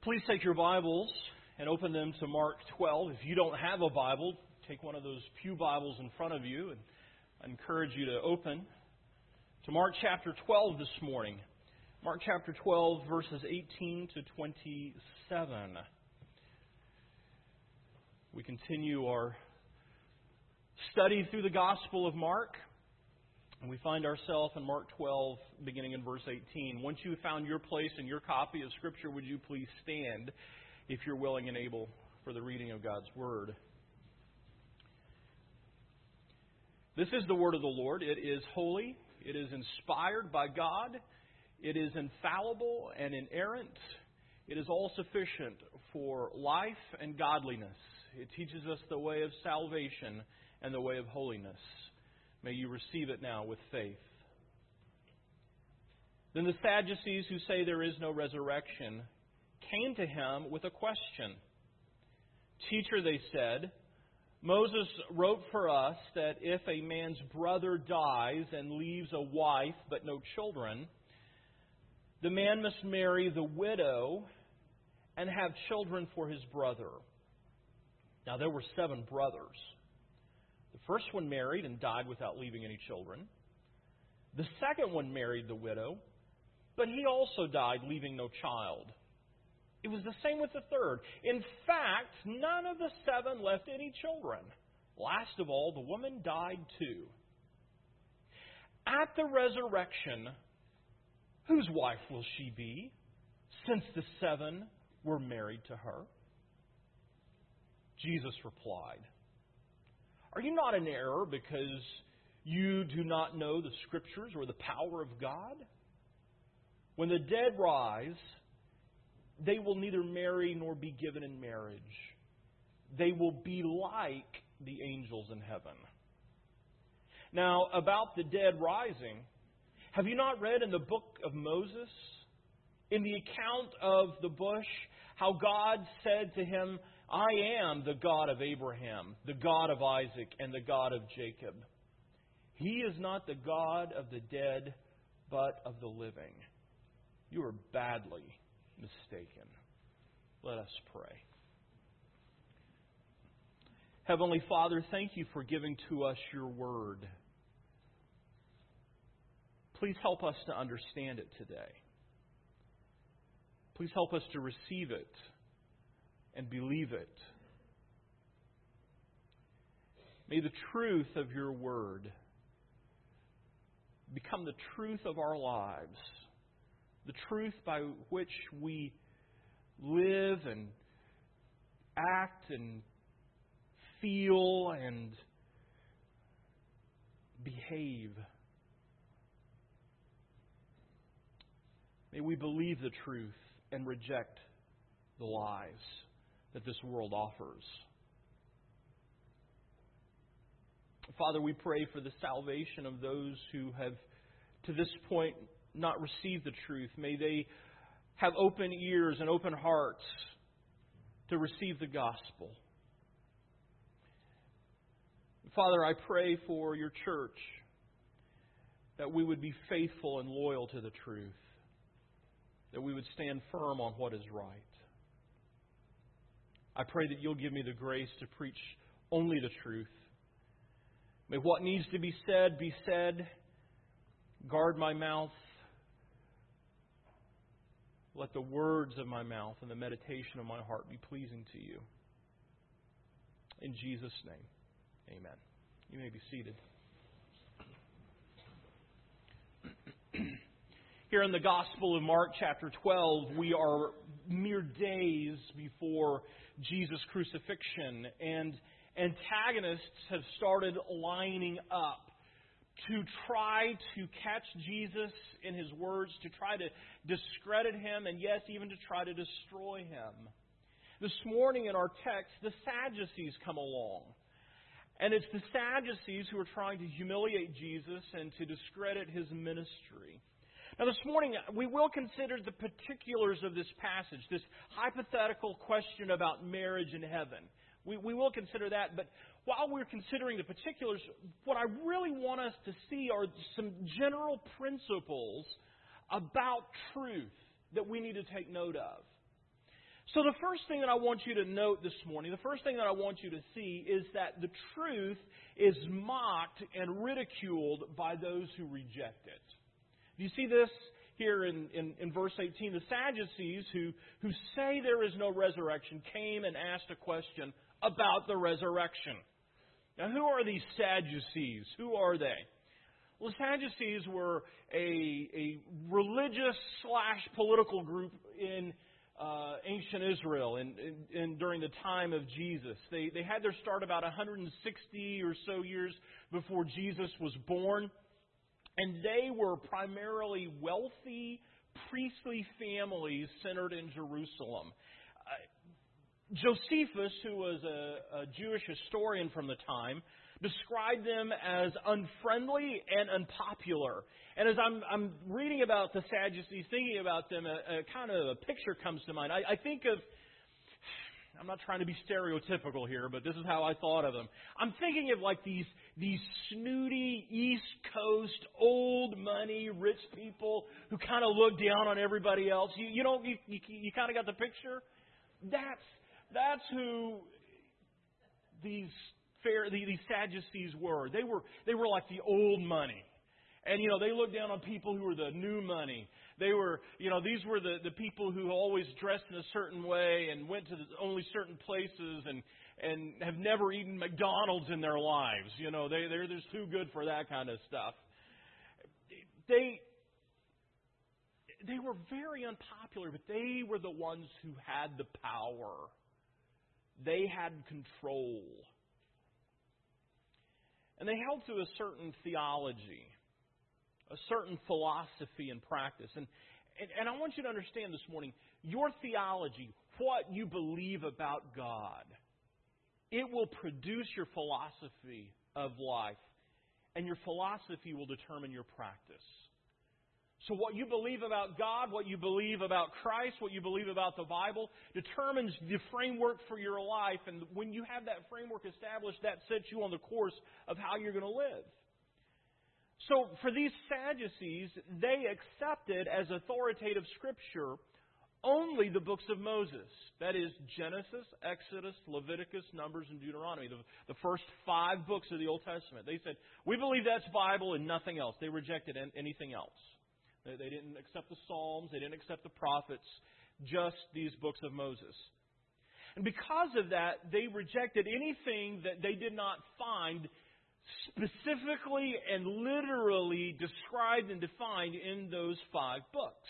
Please take your Bibles and open them to Mark 12. If you don't have a Bible, take one of those pew Bibles in front of you, and I encourage you to open to Mark chapter 12 this morning. Mark chapter 12, verses 18 to 27. We continue our study through the Gospel of Mark, and we find ourselves in Mark 12, beginning in verse 18. Once you've found your place in your copy of Scripture, would you please stand, if you're willing and able, for the reading of God's Word. This is the Word of the Lord. It is holy. It is inspired by God. It is infallible and inerrant. It is all sufficient for life and godliness. It teaches us the way of salvation and the way of holiness. May you receive it now with faith. Then the Sadducees, who say there is no resurrection, came to him with a question. Teacher, they said, Moses wrote for us that if a man's brother dies and leaves a wife but no children, the man must marry the widow and have children for his brother. Now there were 7 brothers. The first one married and died without leaving any children. The second one married the widow, but he also died leaving no child. It was the same with the third. In fact, none of the 7 left any children. Last of all, the woman died too. At the resurrection, whose wife will she be, since the 7 were married to her? Jesus replied, Are you not in error because you do not know the Scriptures or the power of God? When the dead rise, they will neither marry nor be given in marriage. They will be like the angels in heaven. Now, about the dead rising, have you not read in the book of Moses, in the account of the bush, how God said to him, I am the God of Abraham, the God of Isaac, and the God of Jacob. He is not the God of the dead, but of the living. You are badly mistaken. Let us pray. Heavenly Father, thank you for giving to us your word. Please help us to understand it today. Please help us to receive it and believe it. May the truth of your word become the truth of our lives, the truth by which we live and act and feel and behave. May we believe the truth and reject the lies that this world offers. Father, we pray for the salvation of those who have, to this point, not received the truth. May they have open ears and open hearts to receive the gospel. Father, I pray for your church that we would be faithful and loyal to the truth, that we would stand firm on what is right. I pray that you'll give me the grace to preach only the truth. May what needs to be said be said. Guard my mouth. Let the words of my mouth and the meditation of my heart be pleasing to you. In Jesus' name, amen. You may be seated. Here in the Gospel of Mark, chapter 12, we are mere days before Jesus' crucifixion, and antagonists have started lining up to try to catch Jesus in his words, to try to discredit him, and yes, even to try to destroy him. This morning in our text, the Sadducees come along. And it's the Sadducees who are trying to humiliate Jesus and to discredit his ministry. Now this morning, we will consider the particulars of this passage, this hypothetical question about marriage in heaven. We will consider that, but while we're considering the particulars, what I really want us to see are some general principles about truth that we need to take note of. So the first thing that I want you to note this morning, the first thing that I want you to see is that the truth is mocked and ridiculed by those who reject it. Do you see this here in verse 18? The Sadducees, who say there is no resurrection, came and asked a question about the resurrection. Now, who are these Sadducees? Who are they? Well, the Sadducees were a religious/political group in ancient Israel and during the time of Jesus. They had their start about 160 or so years before Jesus was born. And they were primarily wealthy, priestly families centered in Jerusalem. Josephus, who was a Jewish historian from the time, described them as unfriendly and unpopular. And as I'm reading about the Sadducees, thinking about them, a kind of a picture comes to mind. I think of, I'm not trying to be stereotypical here, but this is how I thought of them. I'm thinking of like these snooty East Coast, old money, rich people who kind of look down on everybody else. You kind of got the picture? That's who these Sadducees were. They were like the old money. And, they looked down on people who were the new money. They were, these were the people who always dressed in a certain way and went to only certain places and have never eaten McDonald's in their lives. They're just too good for that kind of stuff. They were very unpopular, but they were the ones who had the power. They had control. And they held to a certain theology, a certain philosophy and practice. And I want you to understand this morning, your theology, what you believe about God, it will produce your philosophy of life, and your philosophy will determine your practice. So what you believe about God, what you believe about Christ, what you believe about the Bible determines the framework for your life. And when you have that framework established, that sets you on the course of how you're going to live. So for these Sadducees, they accepted as authoritative Scripture only the books of Moses. That is Genesis, Exodus, Leviticus, Numbers, and Deuteronomy. The first 5 books of the Old Testament. They said, we believe that's Bible and nothing else. They rejected anything else. They didn't accept the Psalms. They didn't accept the prophets. Just these books of Moses. And because of that, they rejected anything that they did not find specifically and literally described and defined in those 5 books.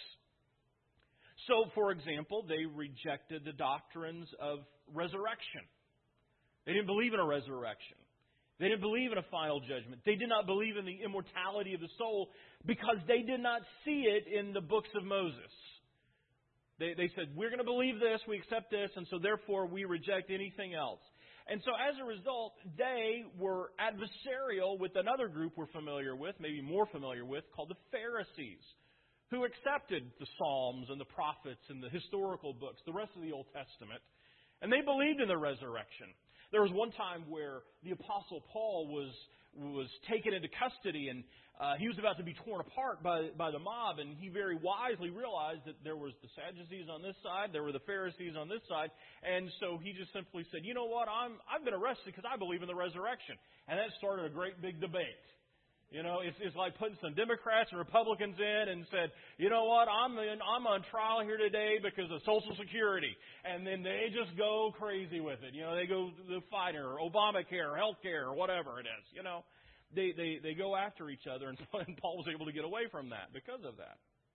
So, for example, they rejected the doctrines of resurrection. They didn't believe in a resurrection. They didn't believe in a final judgment. They did not believe in the immortality of the soul because they did not see it in the books of Moses. They said, we're going to believe this, we accept this, and so therefore we reject anything else. And so as a result, they were adversarial with another group we're familiar with, maybe more familiar with, called the Pharisees, who accepted the Psalms and the prophets and the historical books, the rest of the Old Testament, and they believed in the resurrection. There was one time where the Apostle Paul was taken into custody, and he was about to be torn apart by the mob, and he very wisely realized that there was the Sadducees on this side, there were the Pharisees on this side, and so he just simply said, you know what, I've been arrested because I believe in the resurrection. And that started a great big debate. It's like putting some Democrats and Republicans in and said, you know what, I'm on trial here today because of Social Security. And then they just go crazy with it. They go the fighter, Obamacare, healthcare, or whatever it is. They go after each other, and Paul was able to get away from that because of that.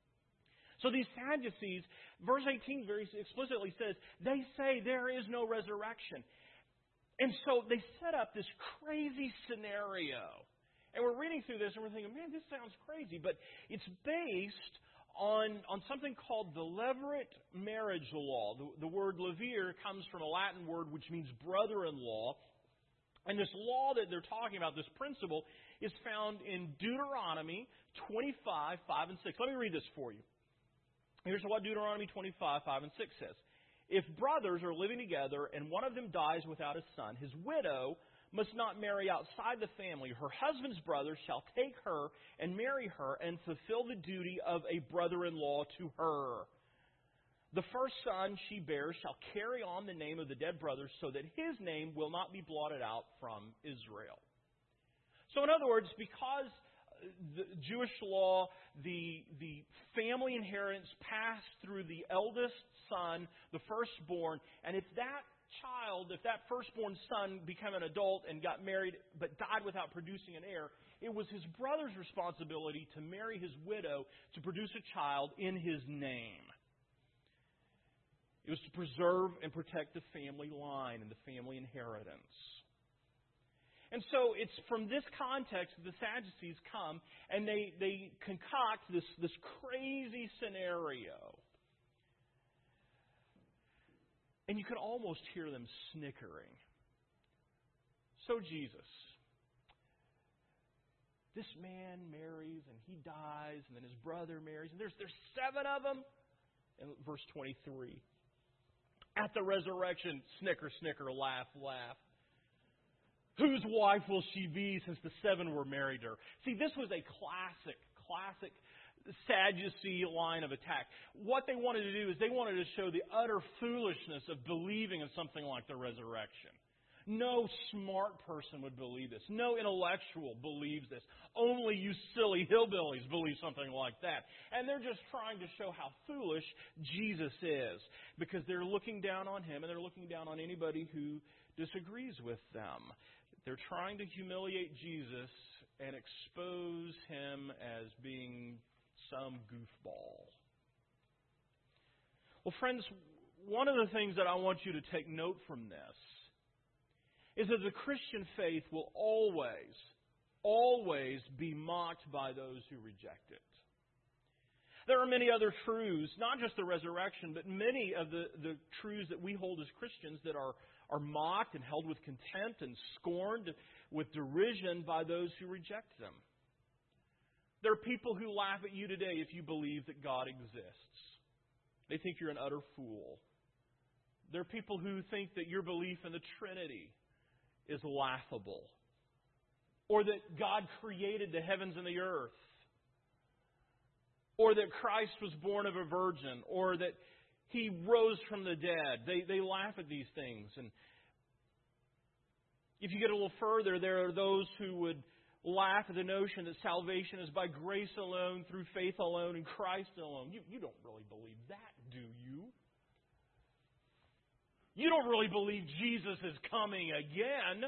So these Sadducees, verse 18 very explicitly says, they say there is no resurrection. And so they set up this crazy scenario. And we're reading through this and we're thinking, man, this sounds crazy. But it's based on something called the levirate marriage law. The word levir comes from a Latin word which means brother-in-law. And this law that they're talking about, this principle, is found in Deuteronomy 25, 5, and 6. Let me read this for you. Here's what Deuteronomy 25, 5, and 6 says. If brothers are living together and one of them dies without a son, his widow must not marry outside the family. Her husband's brother shall take her and marry her and fulfill the duty of a brother-in-law to her. The first son she bears shall carry on the name of the dead brothers, so that his name will not be blotted out from Israel. So in other words, because the Jewish law, the family inheritance passed through the eldest son, the firstborn, and if that firstborn son became an adult and got married but died without producing an heir, it was his brother's responsibility to marry his widow to produce a child in his name. It was to preserve and protect the family line and the family inheritance. And so it's from this context that the Sadducees come and they concoct this crazy scenario. And you can almost hear them snickering. So Jesus, this man marries and he dies, and then his brother marries, and there's 7 of them. In verse 23. At the resurrection, snicker, snicker, laugh, laugh. Whose wife will she be, since the 7 were married to her? See, this was a classic Sadducee line of attack. What they wanted to do is they wanted to show the utter foolishness of believing in something like the resurrection. No smart person would believe this. No intellectual believes this. Only you silly hillbillies believe something like that. And they're just trying to show how foolish Jesus is, because they're looking down on him and they're looking down on anybody who disagrees with them. They're trying to humiliate Jesus and expose him as being some goofball. Well, friends, one of the things that I want you to take note from this is that the Christian faith will always be mocked by those who reject it. There are many other truths, not just the resurrection, but many of the truths that we hold as Christians that are mocked and held with contempt and scorned with derision by those who reject them. There are people who laugh at you today if you believe that God exists. They think you're an utter fool. There are people who think that your belief in the Trinity is laughable, or that God created the heavens and the earth, or that Christ was born of a virgin, or that He rose from the dead. They laugh at these things. And if you get a little further, there are those who would laugh at the notion that salvation is by grace alone, through faith alone, in Christ alone. You don't really believe that, do you? You don't really believe Jesus is coming again.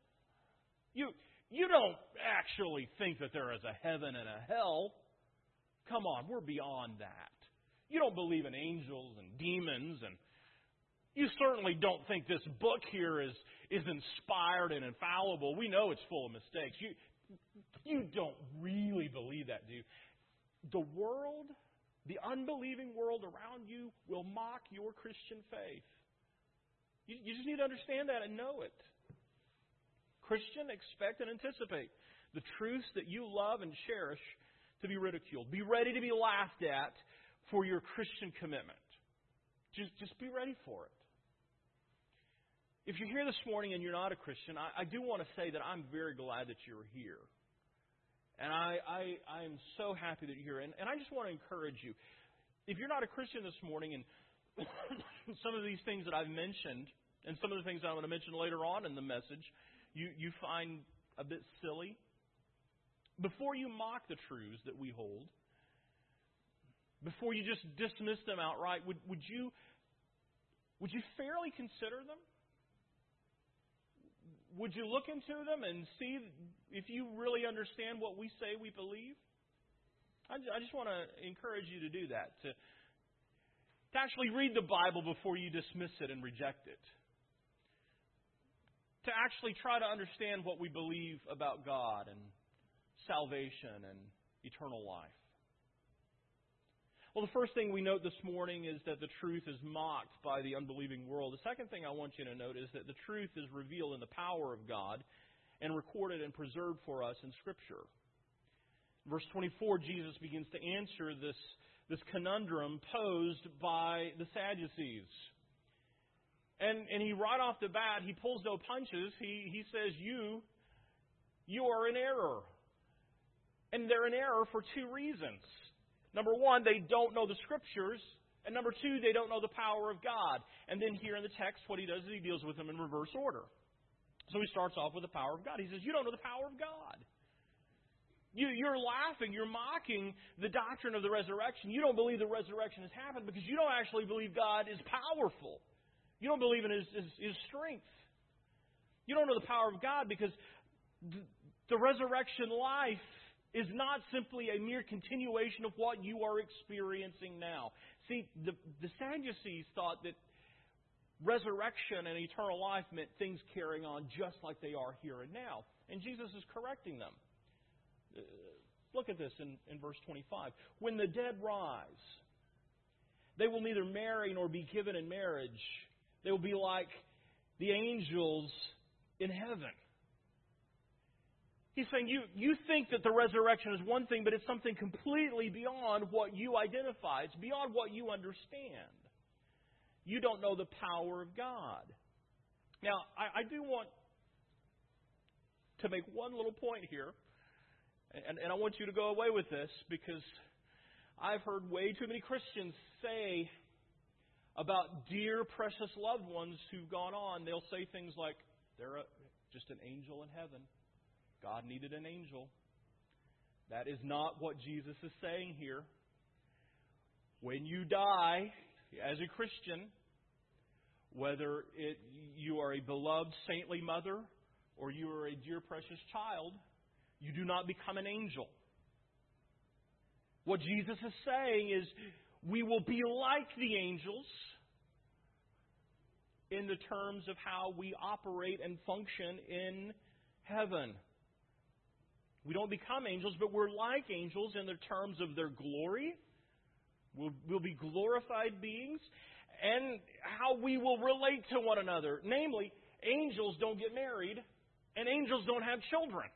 You don't actually think that there is a heaven and a hell. Come on, we're beyond that. You don't believe in angels and demons, and you certainly don't think this book here is inspired and infallible. We know it's full of mistakes. You don't really believe that, do you? The world, the unbelieving world around you, will mock your Christian faith. You just need to understand that and know it. Christian, expect and anticipate the truths that you love and cherish to be ridiculed. Be ready to be laughed at for your Christian commitment. Just be ready for it. If you're here this morning and you're not a Christian, I do want to say that I'm very glad that you're here. And I am so happy that you're here. And I just want to encourage you. If you're not a Christian this morning, and some of these things that I've mentioned, and some of the things I'm going to mention later on in the message, you find a bit silly, before you mock the truths that we hold, before you just dismiss them outright, would you fairly consider them? Would you look into them and see if you really understand what we say we believe? I just want to encourage you to do that, to actually read the Bible before you dismiss it and reject it. To actually try to understand what we believe about God and salvation and eternal life. Well, the first thing we note this morning is that the truth is mocked by the unbelieving world. The second thing I want you to note is that the truth is revealed in the power of God and recorded and preserved for us in Scripture. Verse 24, Jesus begins to answer this conundrum posed by the Sadducees. And he, right off the bat, he pulls no punches. He says, you are in error. And they're in error for 2 reasons. Number one, they don't know the Scriptures. And number two, they don't know the power of God. And then here in the text, what he does is he deals with them in reverse order. So he starts off with the power of God. He says, you don't know the power of God. You're laughing, you're mocking the doctrine of the resurrection. You don't believe the resurrection has happened because you don't actually believe God is powerful. You don't believe in His strength. You don't know the power of God because the resurrection life is not simply a mere continuation of what you are experiencing now. See, the Sadducees thought that resurrection and eternal life meant things carrying on just like they are here and now. And Jesus is correcting them. Look at this in verse 25. When the dead rise, they will neither marry nor be given in marriage. They will be like the angels in heaven. He's saying you think that the resurrection is one thing, but it's something completely beyond what you identify. It's beyond what you understand. You don't know the power of God. Now, I do want to make one little point here, and I want you to go away with this, because I've heard way too many Christians say about dear, precious loved ones who've gone on, they'll say things like, they're just an angel in heaven. God needed an angel. That is not what Jesus is saying here. When you die as a Christian, whether you are a beloved saintly mother or you are a dear precious child, you do not become an angel. What Jesus is saying is we will be like the angels in the terms of how we operate and function in heaven. We don't become angels, but we're like angels in the terms of their glory. We'll be glorified beings, and how we will relate to one another. Namely, angels don't get married, and angels don't have children.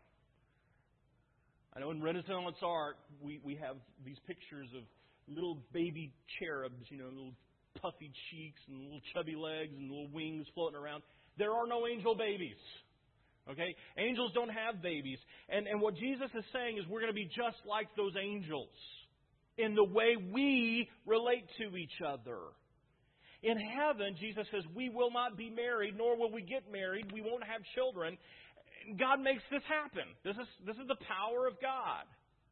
I know in Renaissance art, we have these pictures of little baby cherubs, little puffy cheeks and little chubby legs and little wings floating around. There are no angel babies. Okay? Angels don't have babies. And what Jesus is saying is we're going to be just like those angels in the way we relate to each other. In heaven, Jesus says, we will not be married, nor will we get married. We won't have children. God makes this happen. This is the power of God.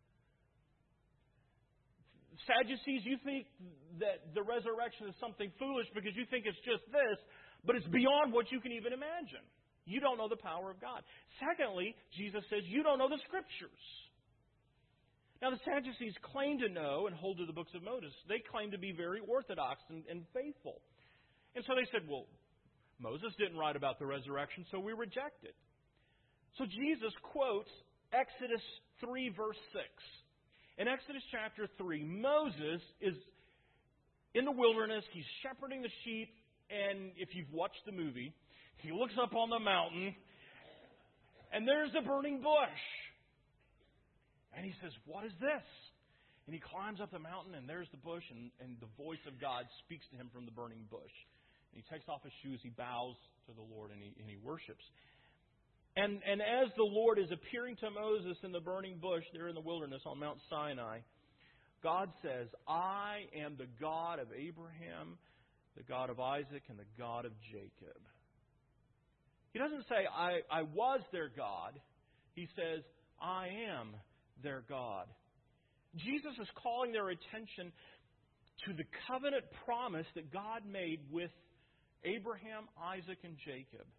Sadducees, you think that the resurrection is something foolish because you think it's just this, but it's beyond what you can even imagine. You don't know the power of God. Secondly, Jesus says, you don't know the Scriptures. Now, the Sadducees claim to know and hold to the books of Moses. They claim to be very orthodox and faithful. And so they said, well, Moses didn't write about the resurrection, so we reject it. So Jesus quotes Exodus 3, verse 6. In Exodus chapter 3, Moses is in the wilderness. He's shepherding the sheep. And if you've watched the movie, he looks up on the mountain, and there's a burning bush. And he says, what is this? And he climbs up the mountain, and there's the bush, and the voice of God speaks to him from the burning bush. And he takes off his shoes, he bows to the Lord, and he worships. And as the Lord is appearing to Moses in the burning bush there in the wilderness on Mount Sinai, God says, I am the God of Abraham, the God of Isaac, and the God of Jacob. He doesn't say, I was their God. He says, I am their God. Jesus is calling their attention to the covenant promise that God made with Abraham, Isaac, and Jacob.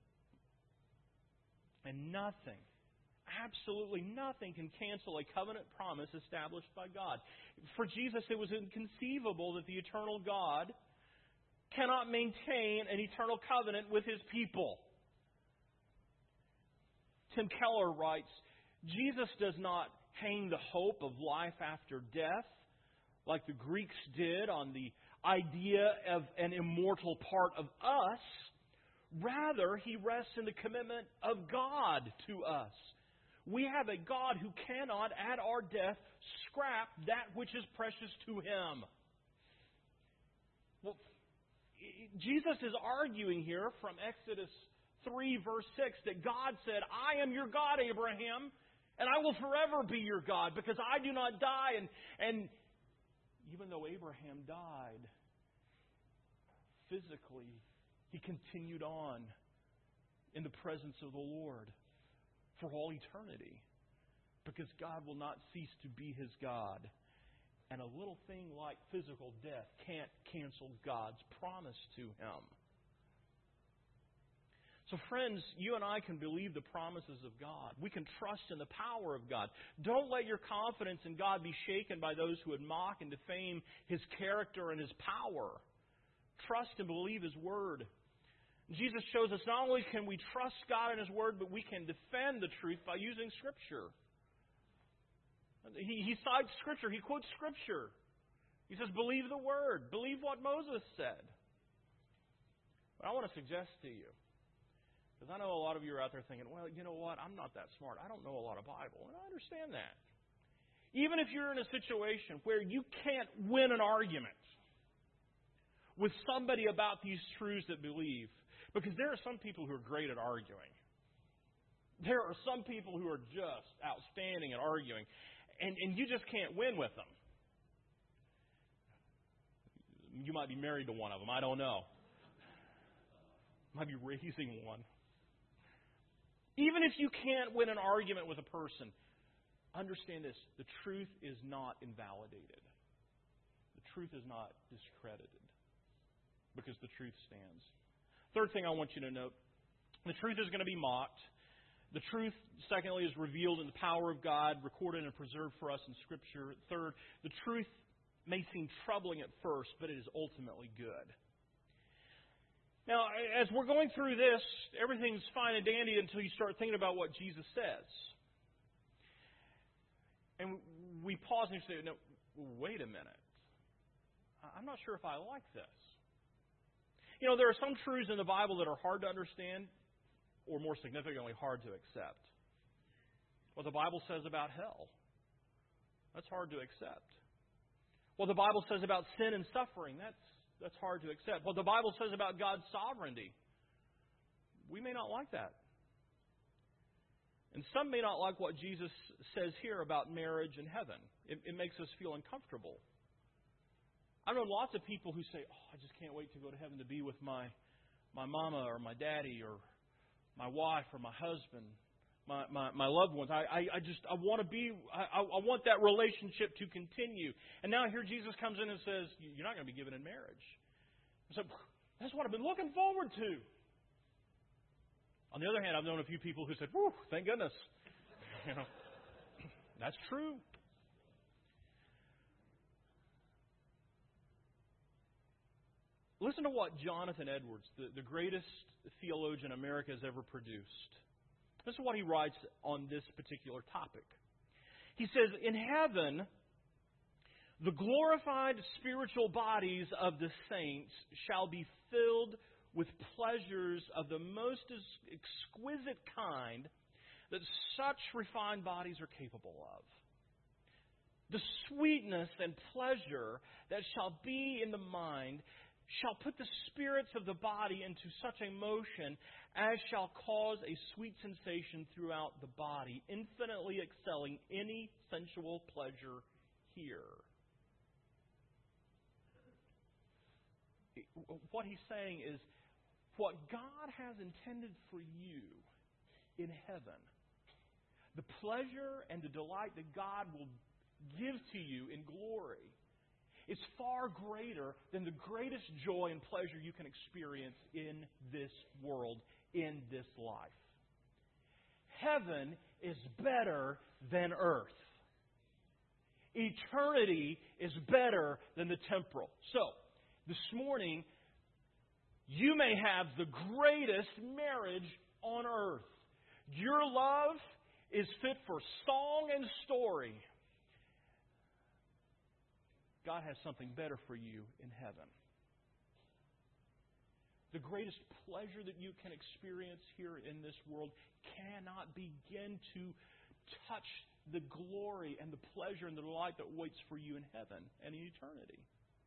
And nothing, absolutely nothing, can cancel a covenant promise established by God. For Jesus, it was inconceivable that the eternal God cannot maintain an eternal covenant with His people. Tim Keller writes, Jesus does not hang the hope of life after death like the Greeks did on the idea of an immortal part of us. Rather, He rests in the commitment of God to us. We have a God who cannot, at our death, scrap that which is precious to Him. Well, Jesus is arguing here from Exodus 3, verse 6, that God said, I am your God, Abraham, and I will forever be your God, because I do not die. And even though Abraham died, physically, he continued on in the presence of the Lord for all eternity. Because God will not cease to be his God. And a little thing like physical death can't cancel God's promise to him. So friends, you and I can believe the promises of God. We can trust in the power of God. Don't let your confidence in God be shaken by those who would mock and defame his character and his power. Trust and believe his word. Jesus shows us not only can we trust God and his word, but we can defend the truth by using Scripture. He cites Scripture. He quotes Scripture. He says, believe the word. Believe what Moses said. But I want to suggest to you, because I know a lot of you are out there thinking, well, you know what? I'm not that smart. I don't know a lot of Bible. And I understand that. Even if you're in a situation where you can't win an argument with somebody about these truths that believe, because there are some people who are great at arguing. There are some people who are just outstanding at arguing. And you just can't win with them. You might be married to one of them. I don't know. Might be raising one. Even if you can't win an argument with a person, understand this. The truth is not invalidated. The truth is not discredited. Because the truth stands. Third thing I want you to note. The truth is going to be mocked. The truth, secondly, is revealed in the power of God, recorded and preserved for us in Scripture. Third, the truth may seem troubling at first, but it is ultimately good. Now, as we're going through this, everything's fine and dandy until you start thinking about what Jesus says. And we pause and say, no, wait a minute. I'm not sure if I like this. You know, there are some truths in the Bible that are hard to understand, or more significantly, hard to accept. What the Bible says about hell, that's hard to accept. What the Bible says about sin and suffering, that's hard to accept. What the Bible says about God's sovereignty, we may not like that. And some may not like what Jesus says here about marriage and heaven. It makes us feel uncomfortable. I've known lots of people who say, I just can't wait to go to heaven to be with my mama or my daddy or my wife or my husband, my loved ones. I want to be. I want that relationship to continue. And now here Jesus comes in and says, "You're not going to be given in marriage." So that's what I've been looking forward to. On the other hand, I've known a few people who said, "Whew, thank goodness." You know, that's true. Listen to what Jonathan Edwards, the greatest theologian America has ever produced. This is what he writes on this particular topic. He says, in heaven, the glorified spiritual bodies of the saints shall be filled with pleasures of the most exquisite kind that such refined bodies are capable of. The sweetness and pleasure that shall be in the mind shall put the spirits of the body into such a motion as shall cause a sweet sensation throughout the body, infinitely excelling any sensual pleasure here. What he's saying is, what God has intended for you in heaven, the pleasure and the delight that God will give to you in glory, is far greater than the greatest joy and pleasure you can experience in this world, in this life. Heaven is better than earth. Eternity is better than the temporal. So, this morning, you may have the greatest marriage on earth. Your love is fit for song and story. God has something better for you in heaven. The greatest pleasure that you can experience here in this world cannot begin to touch the glory and the pleasure and the delight that waits for you in heaven and in eternity.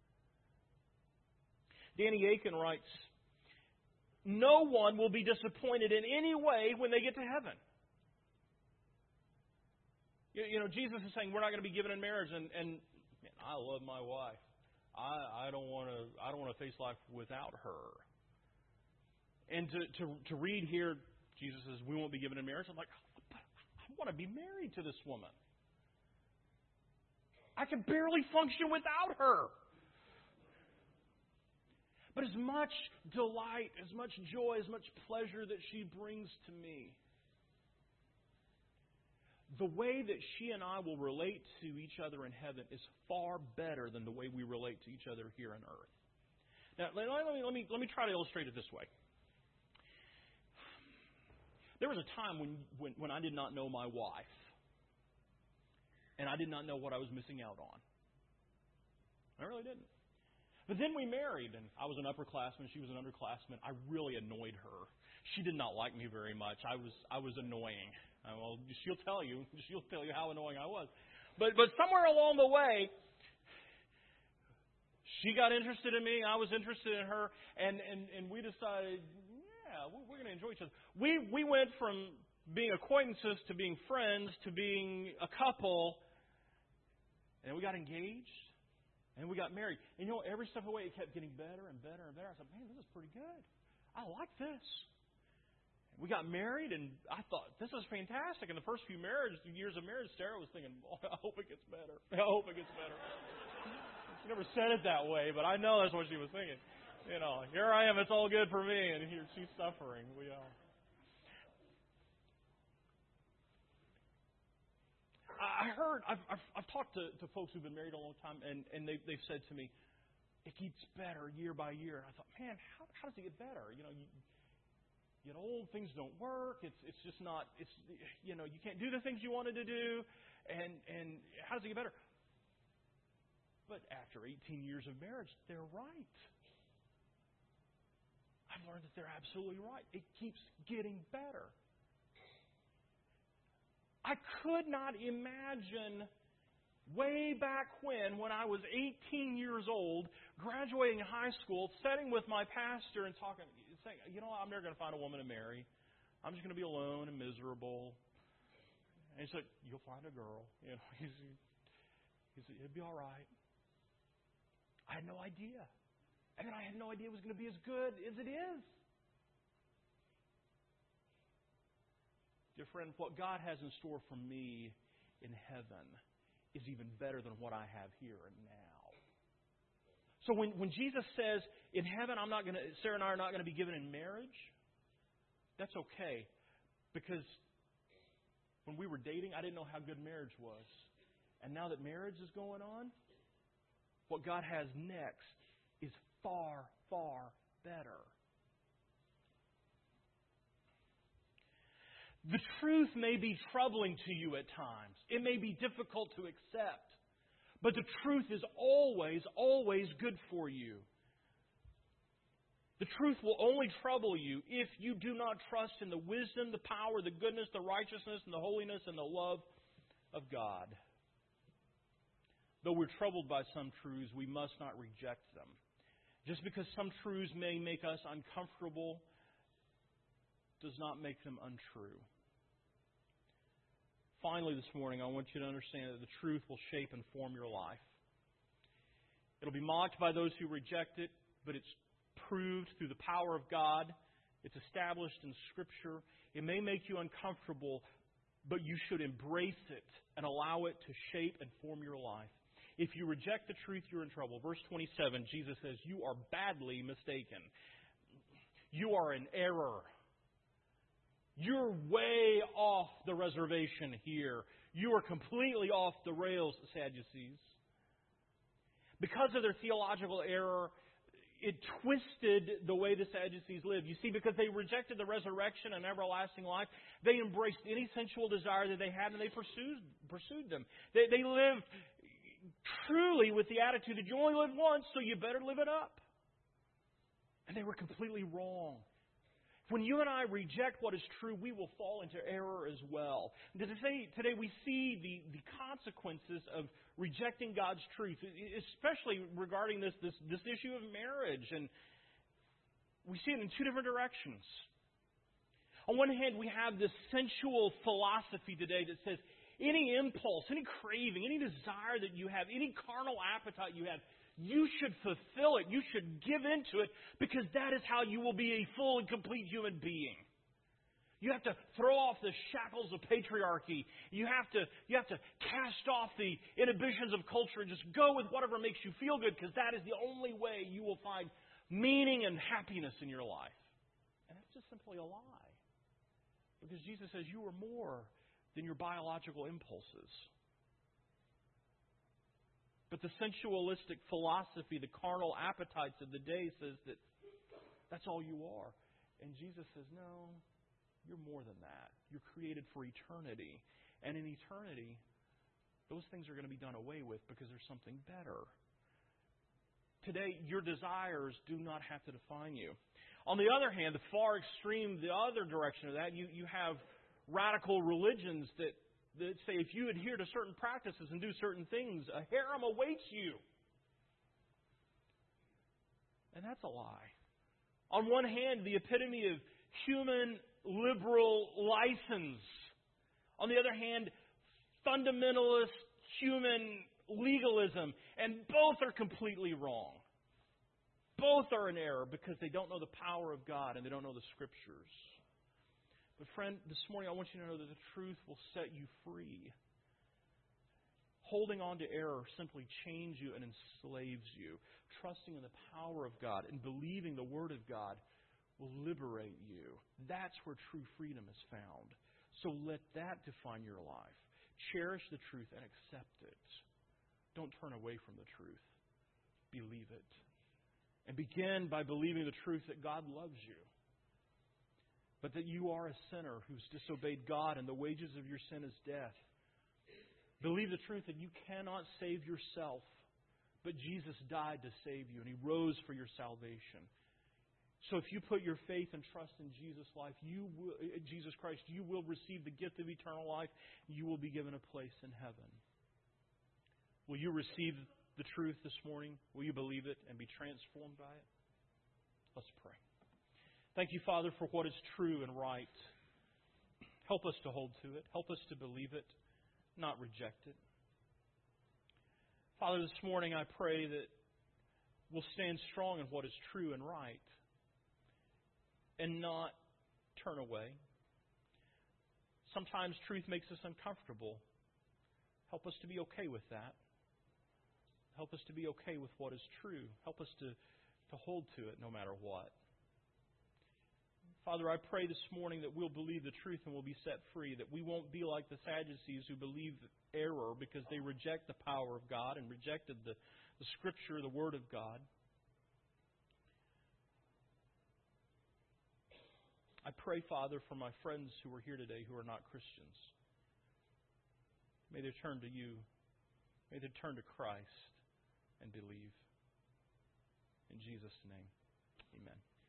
Danny Akin writes, no one will be disappointed in any way when they get to heaven. You know, Jesus is saying we're not going to be given in marriage, and man, I love my wife. I don't want to face life without her. And to read here, Jesus says, we won't be given in marriage. I'm like, but I want to be married to this woman. I can barely function without her. But as much delight, as much joy, as much pleasure that she brings to me, the way that she and I will relate to each other in heaven is far better than the way we relate to each other here on earth. Now, let me try to illustrate it this way. There was a time when I did not know my wife, and I did not know what I was missing out on. I really didn't. But then we married, and I was an upperclassman. She was an underclassman. I really annoyed her. She did not like me very much. I was annoying. Well, she'll tell you how annoying I was. But somewhere along the way, she got interested in me. I was interested in her, and we decided, yeah, we're going to enjoy each other. We went from being acquaintances to being friends to being a couple, and we got engaged. And we got married. And every step of the way, it kept getting better and better and better. I said, man, this is pretty good. I like this. We got married, and I thought, this is fantastic. In the first few years of marriage, Sarah was thinking, oh, I hope it gets better. I hope it gets better. She never said it that way, but I know that's what she was thinking. Here I am, it's all good for me, and here she's suffering. I've talked to folks who've been married a long time, and they've said to me, it gets better year by year. And I thought, man, how does it get better? You get old, things don't work. It's just not. You can't do the things you wanted to do, and how does it get better? But after 18 years of marriage, they're right. I've learned that they're absolutely right. It keeps getting better. I could not imagine way back when I was 18 years old, graduating high school, sitting with my pastor and saying, I'm never going to find a woman to marry. I'm just going to be alone and miserable. And he said, you'll find a girl. He said, it'll be all right. I had no idea. I had no idea it was going to be as good as it is. Dear friend, what God has in store for me in heaven is even better than what I have here and now. So when Jesus says, in heaven, Sarah and I are not going to be given in marriage, that's okay. Because when we were dating, I didn't know how good marriage was. And now that marriage is going on, what God has next is far, far better. The truth may be troubling to you at times. It may be difficult to accept. But the truth is always, always good for you. The truth will only trouble you if you do not trust in the wisdom, the power, the goodness, the righteousness, and the holiness and the love of God. Though we're troubled by some truths, we must not reject them. Just because some truths may make us uncomfortable does not make them untrue. Finally, this morning, I want you to understand that the truth will shape and form your life. It'll be mocked by those who reject it, but it's proved through the power of God. It's established in Scripture. It may make you uncomfortable, but you should embrace it and allow it to shape and form your life. If you reject the truth, you're in trouble. Verse 27, Jesus says, you are badly mistaken. You are in error. You're way off the reservation here. You are completely off the rails, Sadducees. Because of their theological error, it twisted the way the Sadducees lived. You see, because they rejected the resurrection and everlasting life, they embraced any sensual desire that they had and they pursued them. They lived truly with the attitude that you only live once, so you better live it up. And they were completely wrong. When you and I reject what is true, we will fall into error as well. Today we see the consequences of rejecting God's truth, especially regarding this issue of marriage. And we see it in two different directions. On one hand, we have this sensual philosophy today that says any impulse, any craving, any desire that you have, any carnal appetite you have, you should fulfill it. You should give into it because that is how you will be a full and complete human being. You have to throw off the shackles of patriarchy. You have to cast off the inhibitions of culture and just go with whatever makes you feel good because that is the only way you will find meaning and happiness in your life. And that's just simply a lie. Because Jesus says you are more than your biological impulses. But the sensualistic philosophy, the carnal appetites of the day says that that's all you are. And Jesus says, no, you're more than that. You're created for eternity. And in eternity, those things are going to be done away with because there's something better. Today, your desires do not have to define you. On the other hand, the far extreme, the other direction of that, you have radical religions that say if you adhere to certain practices and do certain things, a harem awaits you. And that's a lie. On one hand, the epitome of human liberal license. On the other hand, fundamentalist human legalism. And both are completely wrong. Both are in error because they don't know the power of God and they don't know the Scriptures. But friend, this morning I want you to know that the truth will set you free. Holding on to error simply chains you and enslaves you. Trusting in the power of God and believing the Word of God will liberate you. That's where true freedom is found. So let that define your life. Cherish the truth and accept it. Don't turn away from the truth. Believe it. And begin by believing the truth that God loves you. But that you are a sinner who's disobeyed God and the wages of your sin is death. Believe the truth that you cannot save yourself, but Jesus died to save you and He rose for your salvation. So if you put your faith and trust in Jesus' life, Jesus Christ, you will receive the gift of eternal life. You will be given a place in heaven. Will you receive the truth this morning? Will you believe it and be transformed by it? Let's pray. Thank you, Father, for what is true and right. Help us to hold to it. Help us to believe it, not reject it. Father, this morning I pray that we'll stand strong in what is true and right and not turn away. Sometimes truth makes us uncomfortable. Help us to be okay with that. Help us to be okay with what is true. Help us to hold to it no matter what. Father, I pray this morning that we'll believe the truth and we'll be set free, that we won't be like the Sadducees who believe error because they reject the power of God and rejected the Scripture, the Word of God. I pray, Father, for my friends who are here today who are not Christians. May they turn to You. May they turn to Christ and believe. In Jesus' name, amen.